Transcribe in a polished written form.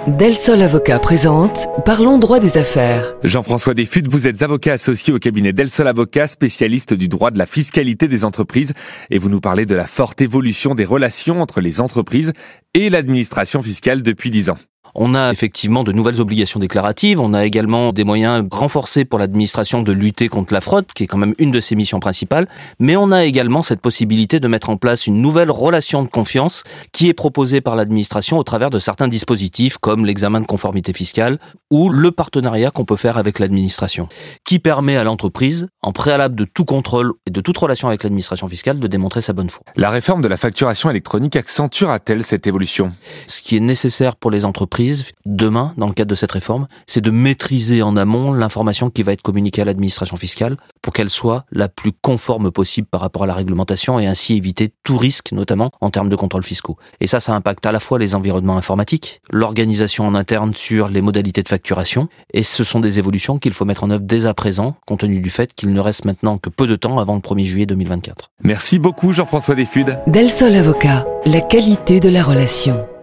Del Sol Avocat présente Parlons droit des affaires. Jean-François Desfudes, vous êtes avocat associé au cabinet Del Sol Avocat, spécialiste du droit de la fiscalité des entreprises, et vous nous parlez de la forte évolution des relations entre les entreprises et l'administration fiscale depuis 10 ans. On a effectivement de nouvelles obligations déclaratives, on a également des moyens renforcés pour l'administration de lutter contre la fraude, qui est quand même une de ses missions principales, mais on a également cette possibilité de mettre en place une nouvelle relation de confiance qui est proposée par l'administration au travers de certains dispositifs comme l'examen de conformité fiscale ou le partenariat qu'on peut faire avec l'administration, qui permet à l'entreprise, en préalable de tout contrôle et de toute relation avec l'administration fiscale, de démontrer sa bonne foi. La réforme de la facturation électronique accentuera-t-elle cette évolution ? Ce qui est nécessaire pour les entreprises demain, dans le cadre de cette réforme, c'est de maîtriser en amont l'information qui va être communiquée à l'administration fiscale pour qu'elle soit la plus conforme possible par rapport à la réglementation et ainsi éviter tout risque, notamment en termes de contrôles fiscaux. Et ça impacte à la fois les environnements informatiques, l'organisation en interne sur les modalités de facturation, et ce sont des évolutions qu'il faut mettre en œuvre dès à présent, compte tenu du fait qu'il ne reste maintenant que peu de temps avant le 1er juillet 2024. Merci beaucoup Jean-François Desfudes. Del Sol Avocat, la qualité de la relation.